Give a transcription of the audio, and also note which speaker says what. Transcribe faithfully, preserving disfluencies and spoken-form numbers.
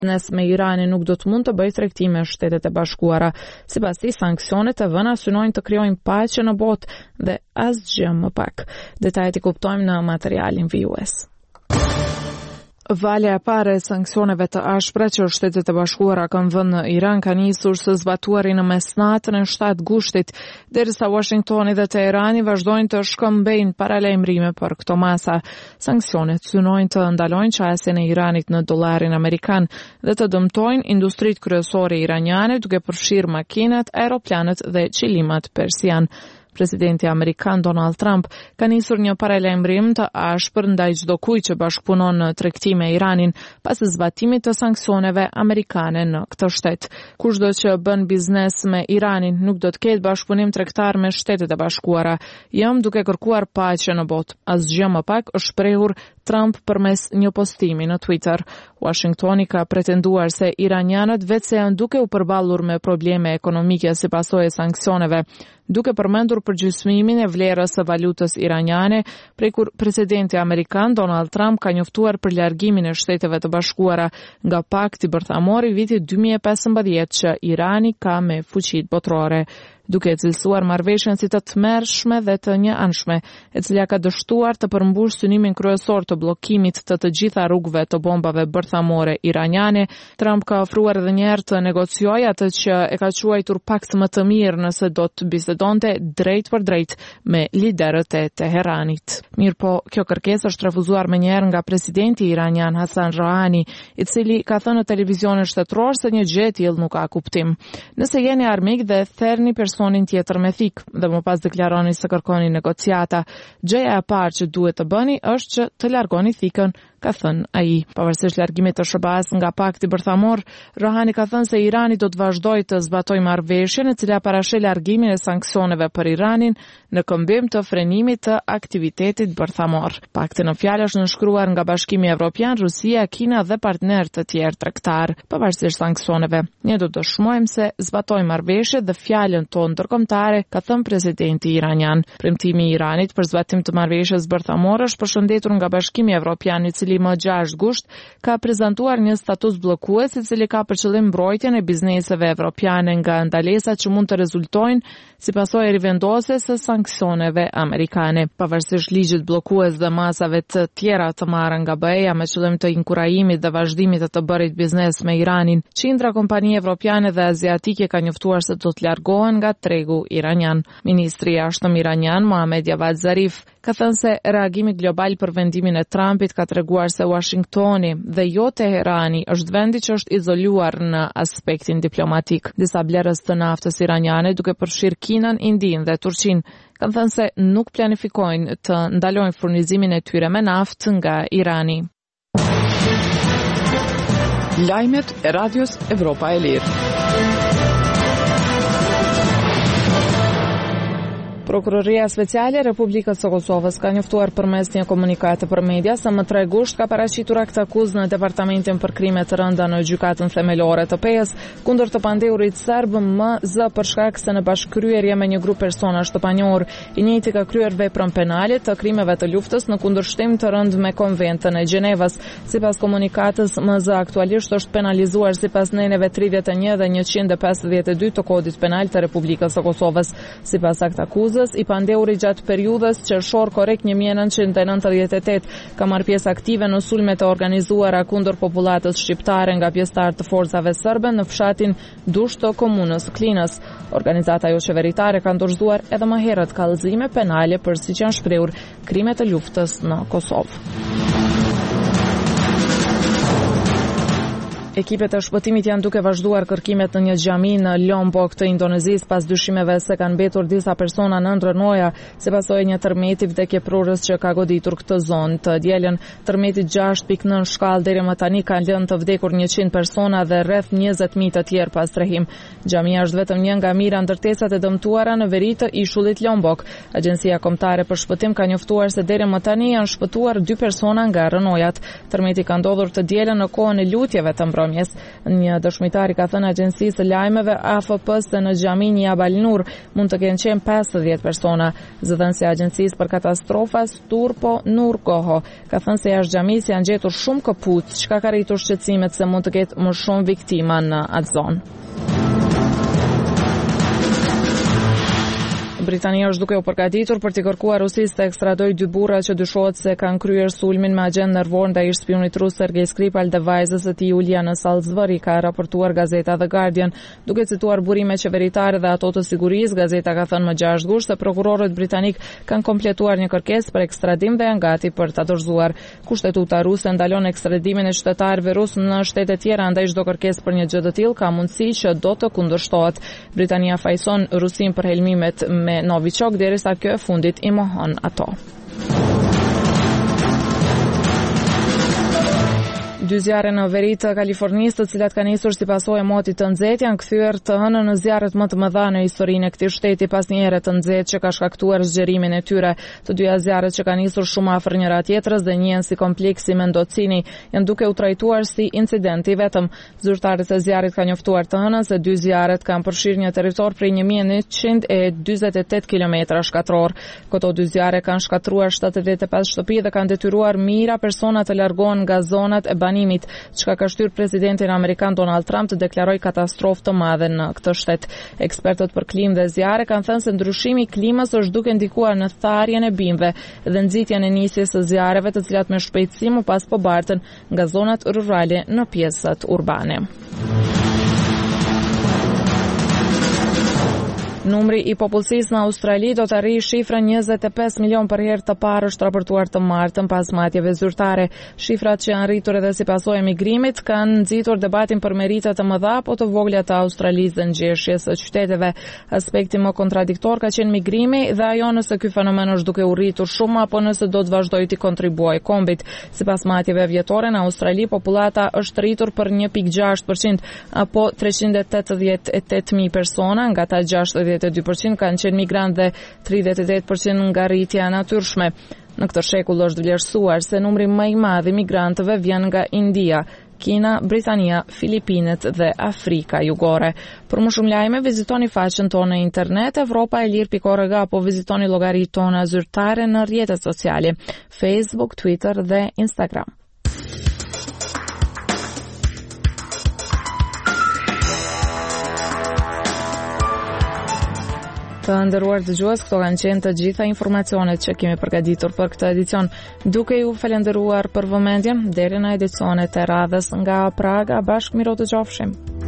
Speaker 1: biznes me Iranin nuk do të mund të bëjë tregti me Shtetet e Bashkuara. Sipas tij, sanksionet e vëna synojnë të krijojnë paqe në botë dhe asgjë më pak. Detajet i kuptojmë në materialin vijues. Valja e parë e sanksioneve të ashpra që Shtetet e Bashkuara kanë vënë në Iran ka nisur së zbatuari në mesnatën e shtatë gushtit, derisa Washingtoni dhe Teherani vazhdojnë të shkëmbejnë paralajmërime për këto masa. Sanksionet synojnë të ndalojnë qasjen e Iranit në dollarin amerikan dhe të dëmtojnë industritë kryesore iraniane, duke përfshirë makinat, aeroplanet dhe qilimat persian. Presidenti amerikan Donald Trump ka nisur një paralajmërim të ashpër ndaj çdo kujt që bashkëpunon në tregti me Iranin pas zbatimit të sanksioneve amerikane në këtë shtet. Kushdo që bën biznes me Iranin nuk do të ketë bashkëpunim tregtar me Shtetet e Bashkuara. Jam duke kërkuar paqe në botë. Asgjë më pak, është shprehur Trump përmes një postimi në Twitter. Washingtoni ka pretenduar se iranianët vetë janë duke u përballur me probleme ekonomike si pasojë e sanksioneve, duke përmendur përgjysmimin e vlerës së valutës iraniane, prej kur presidenti amerikan Donald Trump ka njoftuar për largimin e Shteteve të Bashkuara nga pakti bërthamor i vitit dy mijë e pesëmbëdhjetë që Irani ka me fuqitë botërore, duke cilësuar marrëveshjen si të tmerrshme dhe të njëanshme, e cila ka dështuar të përmbush synimin kryesor të bllokimit të të gjitha rrugëve të bombave bërthamore iraniane. Trump ka ofruar edhe një herë të negociojë atë që e ka quajtur pakt më të mirë nëse do të bisedonte drejt për drejt me liderët e Teheranit. Mirë po, kjo kërkesë është refuzuar më një herë nga presidenti iranian Hassan Rouhani, i cili ka thënë në televizionin shtetëror se një gjë e tillë nuk ka kuptim. Nëse jeni armik dhe therrni personin tjetër me thik dhe më pas deklaroni se kërkoni negociata, gjëja e parë që duhet të bëni është që të largoni thikën, ka thënë ai. Pavarësisht largimit të S B A-s nga pakti bërthamor, Rouhani ka thënë se Irani do të vazhdojë të zbatojë marrëveshjen e cila parashë largimin e sanksioneve për Iranin në këmbim të frenimit të aktivitetit bërthamor. Pakti në fjalë është nënshkruar nga Bashkimi Evropian, Rusia, Kina dhe partnerë të tjerë tregtar. Pavarësisht sanksioneve, ne do të dëshmojmë se zbatojmë marrëveshjet dhe fjalën tonë ndërkombëtare, ka thënë presidenti iranian. Premtimi i Iranit për zbatim të marrëveshjes bërthamore është përshëndetur nga Bashkimi Evropian, i cili më gjashtë gusht ka prezantuar një status bllokues i cili ka për qëllim mbrojtjen e bizneseve evropiane nga ndalesat që mund të rezultojnë si pasojë e rivendosjes së sanksioneve amerikane. Pavarësisht ligjit bllokues dhe masave të tjera të marrë nga B E A me qëllim të inkurajimit dhe vazhdimit të të bërit biznes me Iranin, qindra kompani evropiane dhe aziatike ka njoftuar se do të largohen nga tregu iranian. Ministri i jashtëm iranian Mohammad Javad Zarif ka thënë se reagimi global për vendimin e Trumpit ka treguar se Washingtoni dhe jo Teherani është vendi që është izoluar në aspektin diplomatik. Disa blerës të naftës iraniane, duke përfshirë Kinën, Indinë dhe Turqinë, kanë thënë se nuk planifikojnë të ndalojnë furnizimin e tyre me naftë nga Irani.
Speaker 2: Lajmet e Radios Evropa e Lirë.
Speaker 1: Prokuroria Speciale e Republikës së Kosovës ka njoftuar përmes një komunikati për media se më tre gusht ka paraqitur akt akuzë në Departamentin për krime të rënda në gjykatën themelore të Pejës kundër të pandeurit serb M Z për shkak se në bashkëkryerje me një grup personash të panjohur, i njëjti ka kryer veprën penale të krimeve të luftës në kundërshtim të rënd me Konventën e Gjenevës. Sipas komunikatës, M Z aktualisht është penalizuar sipas neneve tridhjetë e një dhe njëqind e pesëdhjetë e dy të Kodit Penal të Republikës së Kosovës. Sipas akt akuzës, i pandeuri gjatë periudhës qershor korrekt një mijë e nëntëqind e nëntëdhjetë e tetë ka marrë pjesë aktive në sulme të organizuara kundër popullatës shqiptare nga pjesëtarë të forcave serbe në fshatin Dush të komunës Klinës. Organizata jo qeveritare ka dorëzuar edhe më herët kallëzime penale për siç janë shprehur krime të luftës në Kosovë. Ekipet e shpëtimit janë duke vazhduar kërkimet në një xhami në Lombok të Indonezisë pas dyshimeve se kanë mbetur disa persona nën rënoja si pasojë një tërmeti vdekjeprurës që ka goditur këtë zonë. Të dielën, tërmeti gjashtë pikë nëntë shkallë deri më tani kanë lënë të vdekur njëqind persona dhe rreth njëzet mijë të tjerë pas trehim. Xhamia është vetëm një nga mira ndërtesat e dëmtuara në veri të ishullit Lombok. Agjencia Kombëtare për Shpëtim ka njoftuar se deri më tani janë shpëtuar dy persona nga rënojat. Tërmeti ka ndodhur të dielën në kohën e lutjeve të mbrëmjes. Një dëshmitar i ka thënë agjencisë së lajmeve A F P se në xhamin Jabal Nur mund të kenë qenë pesëdhjetë persona. Zëdhënësi i agjencisë për katastrofas Turpo Nurkoho ka thënë se jashtë xhamisë janë gjetur shumë këpucë, çka ka rritur shqetësimet se mund të ketë më shumë viktima në atë zonë. Britania është duke u përgatitur për t'i kërkuar Rusisë të ekstradojë dy burra që dyshohet se kanë kryer sulmin me agent nervor ndaj shpionit rus Sergej Skripal dhe vajzës së tij Julia në Salisbury, ka raportuar gazeta The Guardian. Duke cituar burime qeveritare dhe ato të sigurisë, gazeta ka thënë më gjashtë gusht se prokurorët britanik kanë kompletuar një kërkesë për ekstradim dhe janë gati për ta dorëzuar. Kushtetuta ruse ndalon ekstradimin e qytetarëve rus në shtete tjera, andaj çdo kërkesë për një gjë të tillë ka mundësi që do të kundërshtohet. Britania fajson Rusin për helmimet me Novichok derisa kjo e fundit i mohon ato. Dy zjarre në veri të Kalifornisë, të cilat kanë nisur si pasojë e motit të nxehtë, janë kthyer të hënën në zjarret më të mëdha në historinë e këtij shteti pas një here të nxehtë që ka shkaktuar zgjerimin e tyre. Të dyja zjarret që kanë nisur shumë afër njëra tjetrës dhe njihen si kompleksi Mendocini, janë duke u trajtuar si incidenti vetëm. Zyrtarët e zjarrit kanë njoftuar të hënën se dy zjarret kanë përfshirë një territor prej një mijë e njëqind e dyzet e tetë kilometra shkatror. Këto dy zjarre kanë shkatruar shtatëdhjetë e pesë shtëpi dhe kanë detyruar mijëra persona të largohen nga zonat e banimit, çka ka shtyr presidentin amerikan Donald Trump të deklaroj katastrofë të madhe në këtë shtet. Ekspertët për klimë dhe zjarre kanë thënë se ndryshimi i klimës është duke ndikuar në tharjen e bimëve dhe nxitjen e nisjes së zjarreve, të cilat me shpejtësi më pas po bartën nga zonat rurale në pjesët urbane. Numri i popullsisë në Australi do të arrijë shifrën njëzet e pesë milion për herë të parë, është raportuar të martën pas matjeve zyrtare. Shifrat që janë rritur edhe si pasojë e migrimit kanë nxitur debatin për meritet të mëdha apo të vogla të Australisë dhe ngjeshjes së qyteteve. Aspekti më kontradiktor ka qenë migrimi dhe ajo nëse ky fenomen është duke u rritur shumë apo nëse do të vazhdojë të kontribuojë kombit. Sipas matjeve vjetore në Australi, popullata është rritur për një pikë gjashtë përqind apo treqind e tetëdhjetë e tetë mijë persona, nga ta gjashtëdhjetë e dy përqind kanë qenë migrantë dhe tridhjetë e tetë përqind nga rritja natyrshme. Në këtë shekull është vlerësuar se numri më i madh i migrantëve vjen nga India, Kina, Britania, Filipinet dhe Afrika Jugore. Për më shumë lajme, vizitoni faqen tonë në internet evropa e lirë pikë org apo vizitoni llogaritë tona zyrtare në rrjetet sociale, Facebook, Twitter dhe Instagram. Të nderuar dëgjues, këto kanë qenë të gjitha informacionet që kemi përgatitur për këtë edicion. Duke ju falenderuar për vëmendjen, deri në edicionet e radhës nga Praga, bashkë miro të qofshim.